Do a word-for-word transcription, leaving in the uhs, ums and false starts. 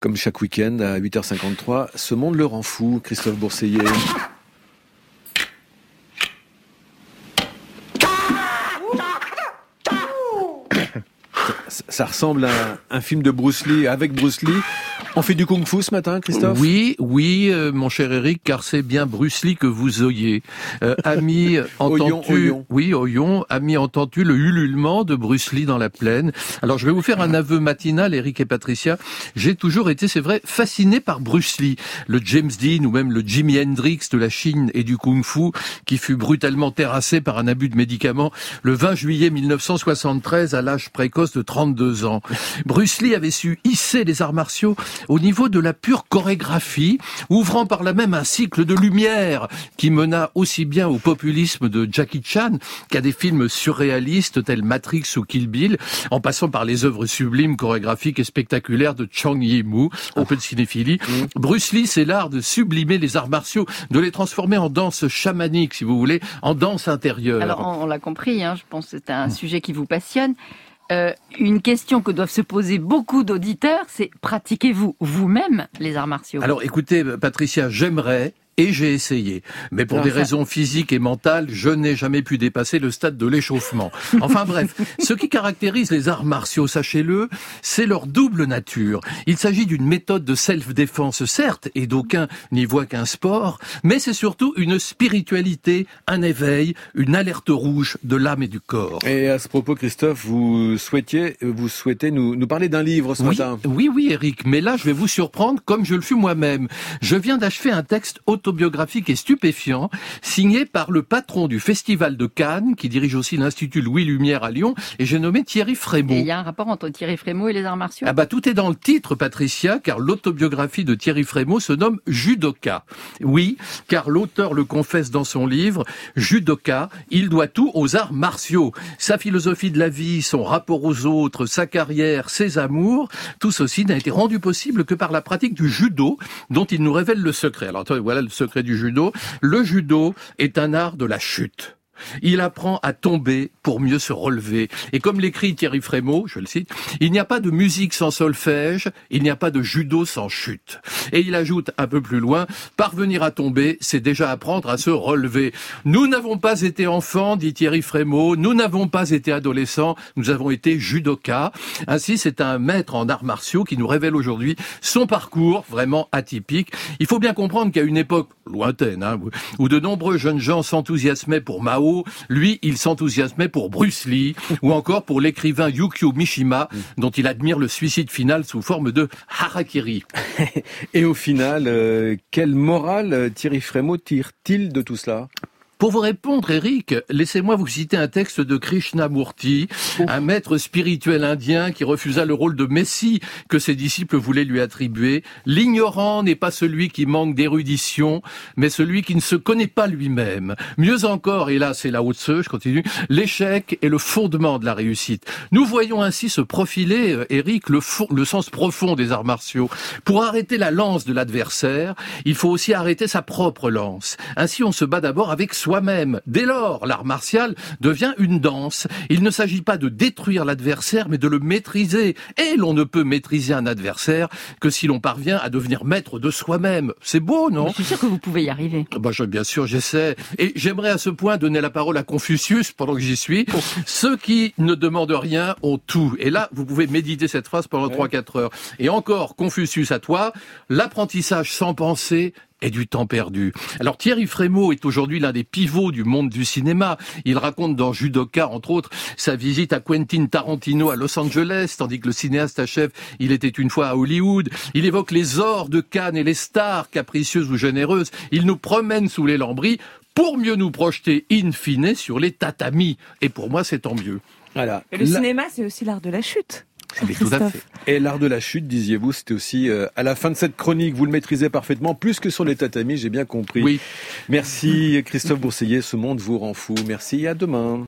Comme chaque week-end à huit heures cinquante-trois, ce monde le rend fou, Christophe Bourseiller. Ça, ça ressemble à un, un film de Bruce Lee, avec Bruce Lee. On fait du kung-fu ce matin, Christophe ? Oui, oui, euh, mon cher Eric, car c'est bien Bruce Lee que vous oyez. Euh, ami, entends-tu... Oyon. Oui, Oyon. Ami, entends-tu le ululement de Bruce Lee dans la plaine ? Alors, je vais vous faire un aveu matinal, Eric et Patricia. J'ai toujours été, c'est vrai, fasciné par Bruce Lee. Le James Dean ou même le Jimi Hendrix de la Chine et du kung-fu, qui fut brutalement terrassé par un abus de médicaments le vingt juillet mille neuf cent soixante-treize à l'âge précoce de trente-deux ans. Bruce Lee avait su hisser les arts martiaux au niveau de la pure chorégraphie, ouvrant par là même un cycle de lumière qui mena aussi bien au populisme de Jackie Chan qu'à des films surréalistes tels Matrix ou Kill Bill, en passant par les œuvres sublimes, chorégraphiques et spectaculaires de Chang Yimou, un peu de cinéphilie. Mmh. Bruce Lee, c'est l'art de sublimer les arts martiaux, de les transformer en danse chamanique, si vous voulez, en danse intérieure. Alors, on, on l'a compris, hein, je pense que c'est un mmh. sujet qui vous passionne. Euh, une question que doivent se poser beaucoup d'auditeurs, c'est pratiquez-vous vous-même les arts martiaux ? Alors écoutez, Patricia, j'aimerais... Et j'ai essayé. Mais pour Alors des ça... raisons physiques et mentales, je n'ai jamais pu dépasser le stade de l'échauffement. Enfin bref, ce qui caractérise les arts martiaux, sachez-le, c'est leur double nature. Il s'agit d'une méthode de self-défense, certes, et d'aucuns n'y voient qu'un sport, mais c'est surtout une spiritualité, un éveil, une alerte rouge de l'âme et du corps. Et à ce propos, Christophe, vous souhaitiez, vous souhaitez nous, nous parler d'un livre ce oui, matin. Oui, oui, Eric, mais là, je vais vous surprendre comme je le fus moi-même. Je viens d'achever un texte autobiographique et stupéfiant, signé par le patron du Festival de Cannes, qui dirige aussi l'Institut Louis Lumière à Lyon, et j'ai nommé Thierry Frémaux. Et il y a un rapport entre Thierry Frémaux et les arts martiaux ? Ah bah tout est dans le titre, Patricia, car l'autobiographie de Thierry Frémaux se nomme Judoka. Oui, car l'auteur le confesse dans son livre, Judoka, il doit tout aux arts martiaux. Sa philosophie de la vie, son rapport aux autres, sa carrière, ses amours, tout ceci n'a été rendu possible que par la pratique du judo, dont il nous révèle le secret. Alors voilà le secret du judo. Le judo est un art de la chute. Il apprend à tomber pour mieux se relever. Et comme l'écrit Thierry Frémaux, je le cite, il n'y a pas de musique sans solfège, il n'y a pas de judo sans chute. Et il ajoute un peu plus loin, parvenir à tomber, c'est déjà apprendre à se relever. Nous n'avons pas été enfants, dit Thierry Frémaux, nous n'avons pas été adolescents, nous avons été judokas. Ainsi, c'est un maître en arts martiaux qui nous révèle aujourd'hui son parcours vraiment atypique. Il faut bien comprendre qu'à une époque lointaine, hein, où de nombreux jeunes gens s'enthousiasmaient pour Mao, lui, il s'enthousiasmait pour Bruce Lee, ou encore pour l'écrivain Yukio Mishima, dont il admire le suicide final sous forme de harakiri. Et au final, euh, quelle morale Thierry Frémaux tire-t-il de tout cela ? Pour vous répondre, Eric, laissez-moi vous citer un texte de Krishnamurti, oh. un maître spirituel indien qui refusa le rôle de Messie que ses disciples voulaient lui attribuer. L'ignorant n'est pas celui qui manque d'érudition, mais celui qui ne se connaît pas lui-même. Mieux encore, et là c'est Lao Tse, je continue, l'échec est le fondement de la réussite. Nous voyons ainsi se profiler, Eric, le, fond, le sens profond des arts martiaux. Pour arrêter la lance de l'adversaire, il faut aussi arrêter sa propre lance. Ainsi, on se bat d'abord avec soi soi-même. Dès lors, l'art martial devient une danse. Il ne s'agit pas de détruire l'adversaire, mais de le maîtriser. Et l'on ne peut maîtriser un adversaire que si l'on parvient à devenir maître de soi-même. C'est beau, non ? Je suis sûr que vous pouvez y arriver. Bah, je, bien sûr, j'essaie. Et j'aimerais à ce point donner la parole à Confucius, pendant que j'y suis. Oh. Ceux qui ne demandent rien ont tout. Et là, vous pouvez méditer cette phrase pendant trois à quatre heures. Et encore, Confucius, à toi, l'apprentissage sans penser et du temps perdu. Alors Thierry Frémaux est aujourd'hui l'un des pivots du monde du cinéma. Il raconte dans Judoka, entre autres, sa visite à Quentin Tarantino à Los Angeles, tandis que le cinéaste achève « Il était une fois à Hollywood ». Il évoque les ors de Cannes et les stars capricieuses ou généreuses. Il nous promène sous les lambris pour mieux nous projeter in fine sur les tatamis. Et pour moi, c'est tant mieux. Voilà. Et le La... cinéma, c'est aussi l'art de la chute. Mais tout à fait. Et l'art de la chute, disiez-vous, c'était aussi euh, à la fin de cette chronique, vous le maîtrisez parfaitement, plus que sur les tatamis, j'ai bien compris. Oui. Merci Christophe Bourseiller, ce monde vous rend fou. Merci et à demain.